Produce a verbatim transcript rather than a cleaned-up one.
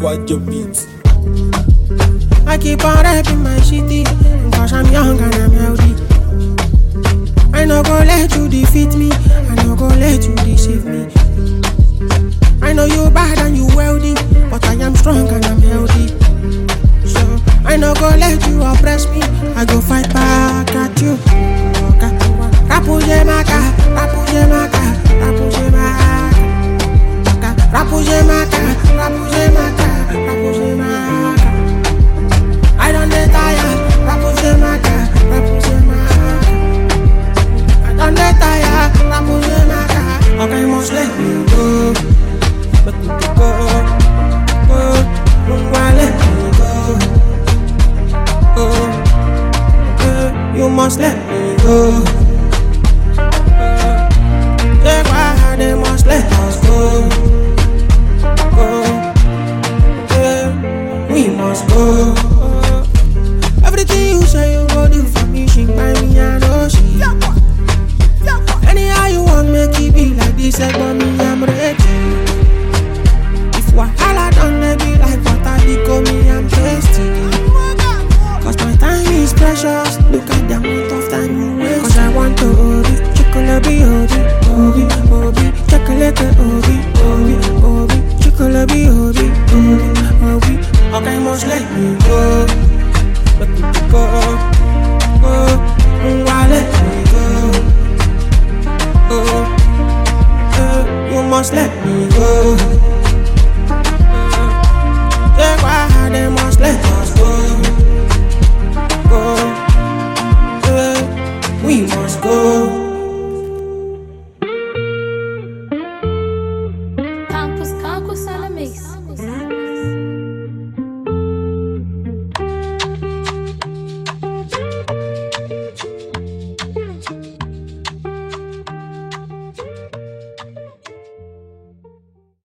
Watch your beat. I keep on rapping my city, cause I'm young and I'm healthy. I no go let you defeat me, I no go let you deceive me. I know you bad and you wealthy, but I am strong and I'm healthy. So I no go let you oppress me, I go fight back at you. Rapuje maka, rapuje maka, rapuje maka, rapuje maka, rapuje maka, rapuje maka. I don't get tired, rapuje maka, rapuje maka. I don't get tired, rapuje maka. Okay, must let me go, but you can go, go, won't let me go, go, go. You must let me go. Yeah, why they must let us go, go. Yeah, we must go. Everything you say you go do for me, she by me, I know she. Anyhow you want make it be like this, I want me, I'm ready. If wahala done, they be like water, they call me, I'm tasty. Cause my time is precious, look at the amount of time you waste. Cause I want to hold it, chocolate be hold it, hold it, hold it, chocolate hold it, hold it, hold it, chocolate be hold it, hold it, hold it. Okay, must let me go. But you go, go, why let me go, go, uh, you must let me go.